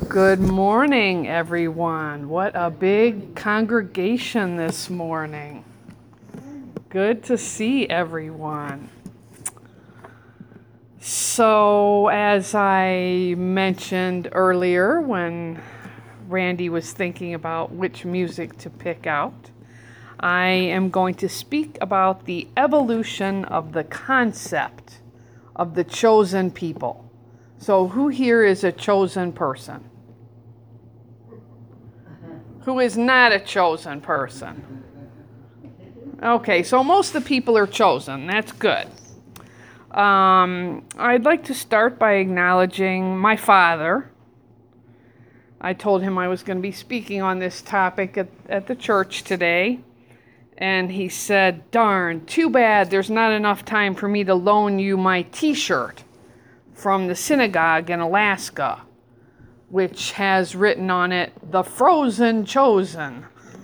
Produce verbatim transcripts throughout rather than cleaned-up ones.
Good morning, everyone. What a big congregation this morning. Good to see everyone. So, as I mentioned earlier when Randy was thinking about which music to pick out, I am going to speak about the evolution of the concept of the chosen people. So, who here is a chosen person? Who is not a chosen person? Okay, so most of the people are chosen. That's good. Um, I'd like to start by acknowledging my father. I told him I was going to be speaking on this topic at, at the church today. And he said, darn, too bad there's not enough time for me to loan you my t-shirt from the synagogue in Alaska, which has written on it, "The Frozen Chosen."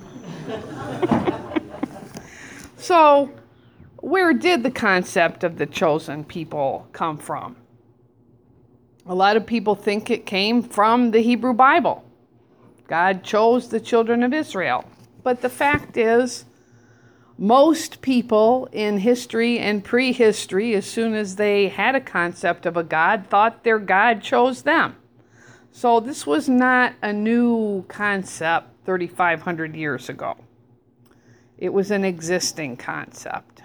So, where did the concept of the chosen people come from? A lot of people think it came from the Hebrew Bible. God chose the children of Israel. But the fact is, most people in history and prehistory, as soon as they had a concept of a God, thought their God chose them. So this was not a new concept thirty-five hundred years ago. It was an existing concept.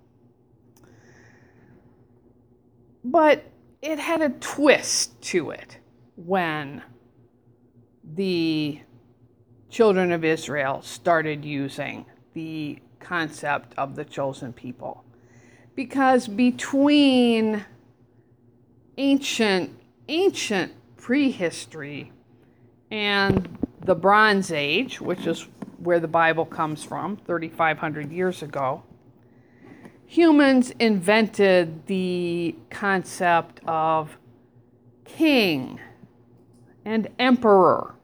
But it had a twist to it when the children of Israel started using the concept of the chosen people. Because between ancient, ancient prehistory and the Bronze Age, which is where the Bible comes from, thirty-five hundred years ago, humans invented the concept of king and emperor.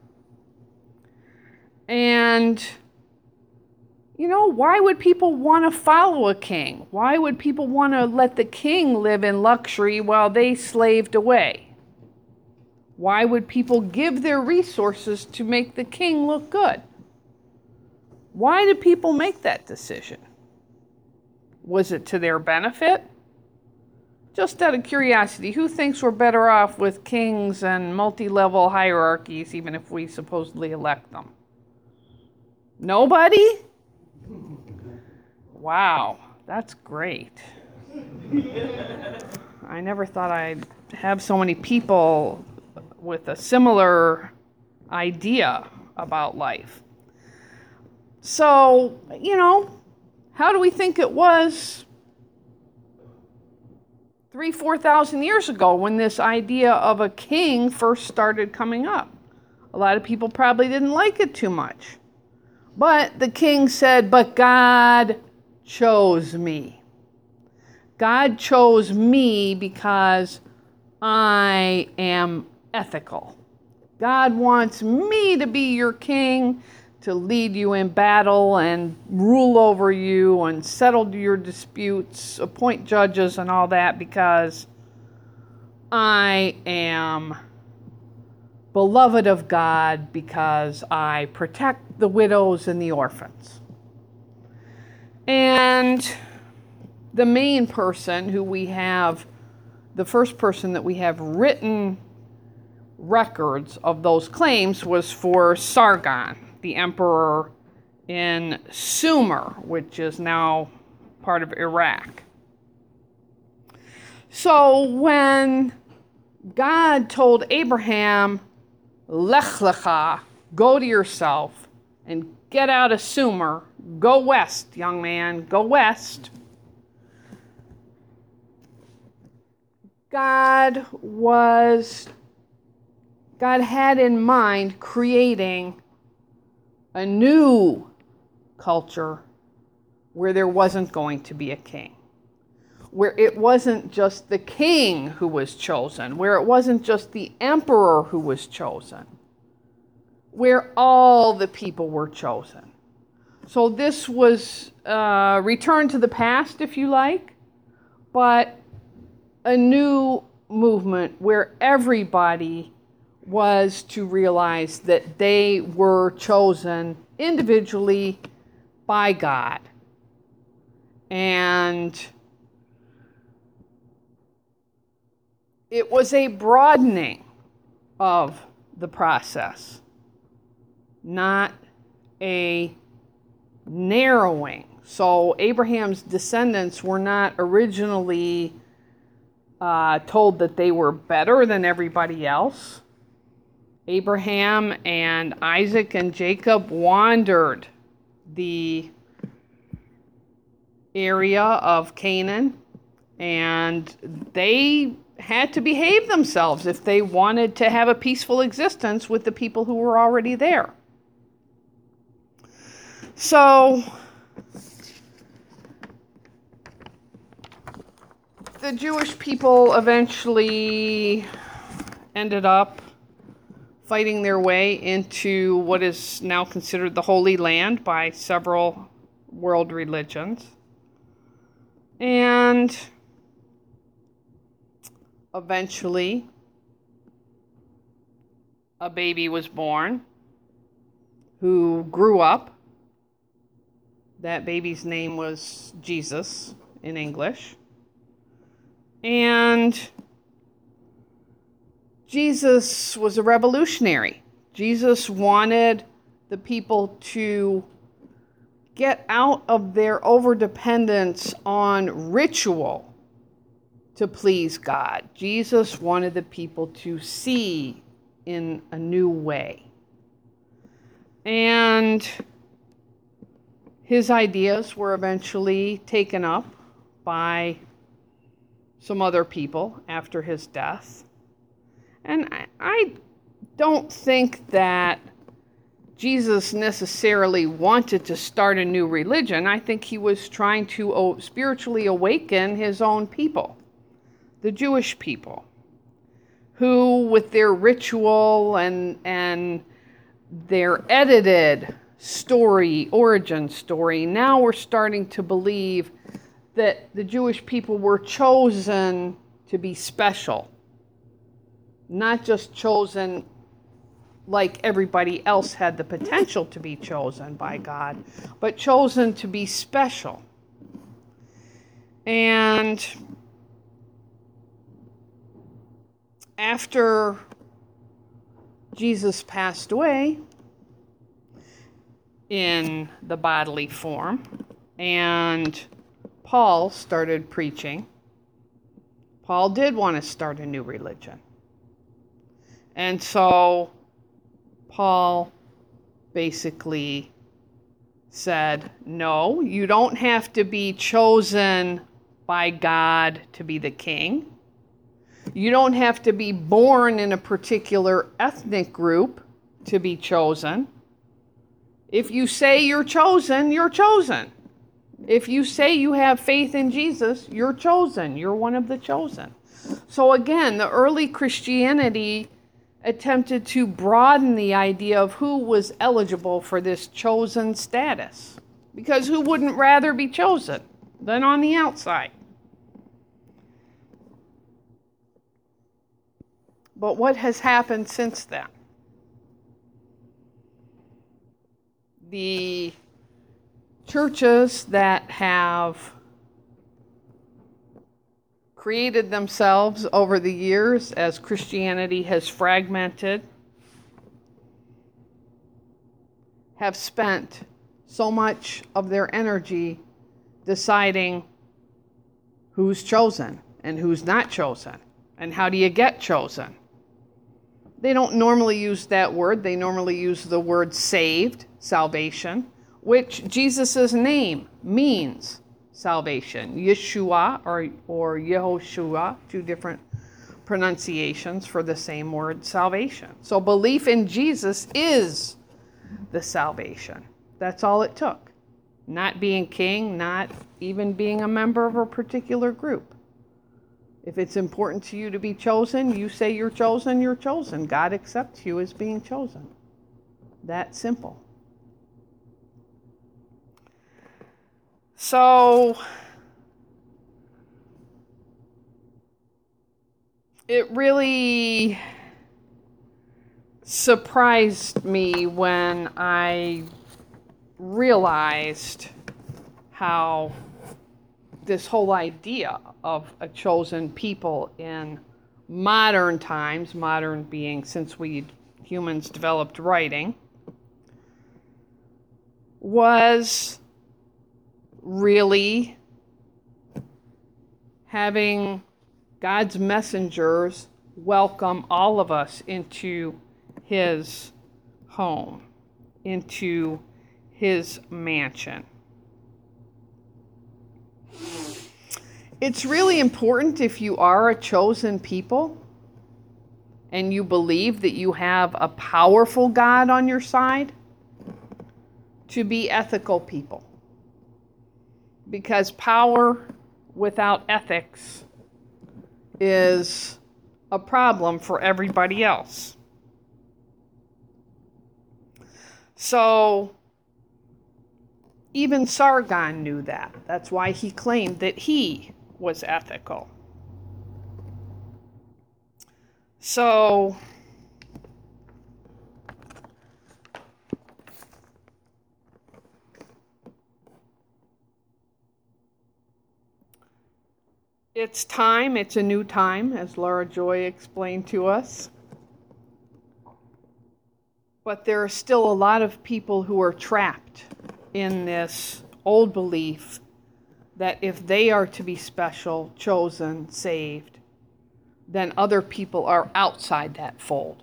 And, you know, why would people want to follow a king? Why would people want to let the king live in luxury while they slaved away? Why would people give their resources to make the king look good? Why did people make that decision? Was it to their benefit? Just out of curiosity, who thinks we're better off with kings and multi-level hierarchies, even if we supposedly elect them? Nobody? Wow, that's great. I never thought I'd have so many people with a similar idea about life. So, you know, how do we think it was three, four thousand years ago when this idea of a king first started coming up? A lot of people probably didn't like it too much. But the king said, but God chose me. God chose me because I am ethical. God wants me to be your king, to lead you in battle and rule over you and settle your disputes, appoint judges and all that, because I am beloved of God, because I protect the widows and the orphans. And the main person who we have, the first person that we have written records of those claims was for Sargon, the emperor in Sumer, which is now part of Iraq. So when God told Abraham, Lech lecha, go to yourself and get out of Sumer, go west, young man, go west. God was, God had in mind creating a new culture where there wasn't going to be a king, where it wasn't just the king who was chosen, where it wasn't just the emperor who was chosen, where all the people were chosen. So this was uh, return to the past, if you like, but a new movement where everybody was to realize that they were chosen individually by God. And it was a broadening of the process, not a narrowing. So Abraham's descendants were not originally uh, told that they were better than everybody else. Abraham and Isaac and Jacob wandered the area of Canaan, and they had to behave themselves if they wanted to have a peaceful existence with the people who were already there. So the Jewish people eventually ended up fighting their way into what is now considered the Holy Land by several world religions. And eventually, a baby was born who grew up. That baby's name was Jesus in English. And Jesus was a revolutionary. Jesus wanted the people to get out of their overdependence on ritual to please God. Jesus wanted the people to see in a new way. And his ideas were eventually taken up by some other people after his death. And I, I don't think that Jesus necessarily wanted to start a new religion. I think he was trying to spiritually awaken his own people, the Jewish people, who with their ritual and and their edited story, origin story, now we're starting to believe that the Jewish people were chosen to be special, not just chosen like everybody else had the potential to be chosen by God, but chosen to be special. And after Jesus passed away in the bodily form, and Paul started preaching, Paul did want to start a new religion. And so Paul basically said, no, you don't have to be chosen by God to be the king. You don't have to be born in a particular ethnic group to be chosen. If you say you're chosen, you're chosen. If you say you have faith in Jesus, you're chosen. You're one of the chosen. So again, the early Christianity attempted to broaden the idea of who was eligible for this chosen status. Because who wouldn't rather be chosen than on the outside? But what has happened since then? The churches that have created themselves over the years as Christianity has fragmented have spent so much of their energy deciding who's chosen and who's not chosen, and how do you get chosen. They don't normally use that word. They normally use the word saved, salvation, which Jesus' name means salvation. Yeshua or, or Yehoshua, two different pronunciations for the same word, salvation. So belief in Jesus is the salvation. That's all it took. Not being king, not even being a member of a particular group. If it's important to you to be chosen, you say you're chosen, you're chosen. God accepts you as being chosen. That simple. So, it really surprised me when I realized how this whole idea of a chosen people in modern times, modern being since we humans developed writing, was really having God's messengers welcome all of us into his home, into his mansion. It's really important, if you are a chosen people and you believe that you have a powerful God on your side, to be ethical people. Because power without ethics is a problem for everybody else. So even Sargon knew that. That's why he claimed that he was ethical. So it's time, it's a new time, as Laura Joy explained to us. But there are still a lot of people who are trapped in this old belief that if they are to be special, chosen, saved, then other people are outside that fold.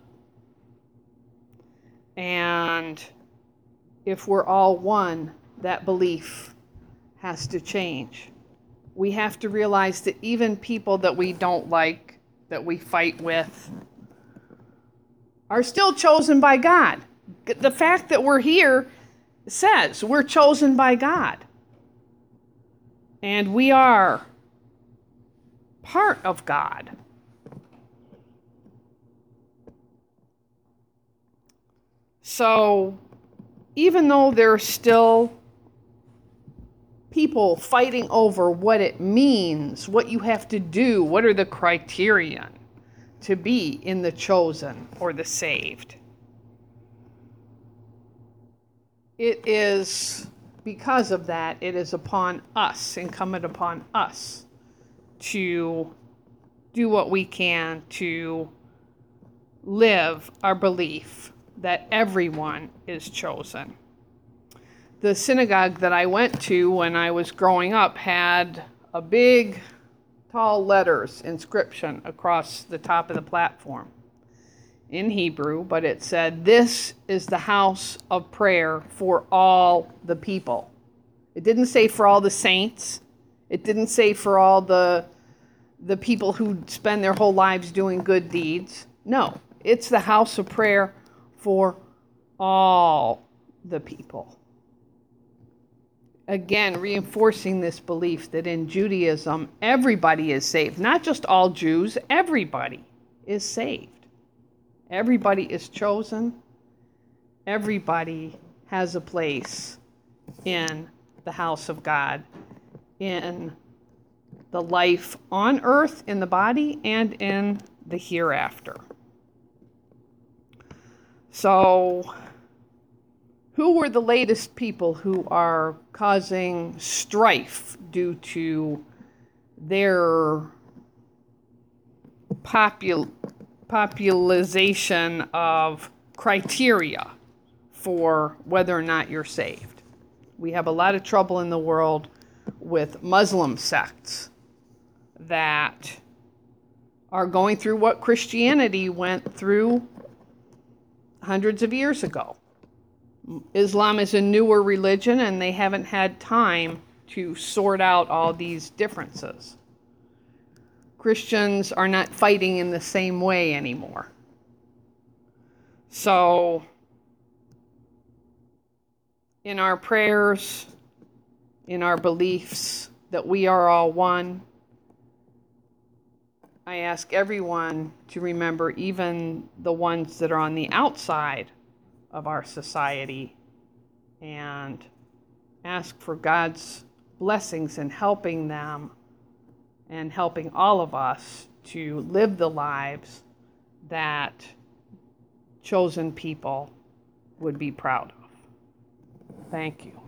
And if we're all one, that belief has to change. We have to realize that even people that we don't like, that we fight with, are still chosen by God. The fact that we're here says we're chosen by God. And we are part of God. So, even though there's still people fighting over what it means, what you have to do, what are the criterion to be in the chosen or the saved, it is because of that, it is upon us, incumbent upon us, to do what we can to live our belief that everyone is chosen. The synagogue that I went to when I was growing up had a big, tall letters inscription across the top of the platform in Hebrew, but it said, "This is the house of prayer for all the people." It didn't say for all the saints. It didn't say for all the the people who spend their whole lives doing good deeds. No, it's the house of prayer for all the people. Again, reinforcing this belief that in Judaism, everybody is saved. Not just all Jews, everybody is saved. Everybody is chosen. Everybody has a place in the house of God, in the life on earth, in the body, and in the hereafter. So, who were the latest people who are causing strife due to their popul- popularization of criteria for whether or not you're saved? We have a lot of trouble in the world with Muslim sects that are going through what Christianity went through hundreds of years ago. Islam is a newer religion, and they haven't had time to sort out all these differences. Christians are not fighting in the same way anymore. So, in our prayers, in our beliefs that we are all one, I ask everyone to remember, even the ones that are on the outside of our society, and ask for God's blessings in helping them and helping all of us to live the lives that chosen people would be proud of. Thank you.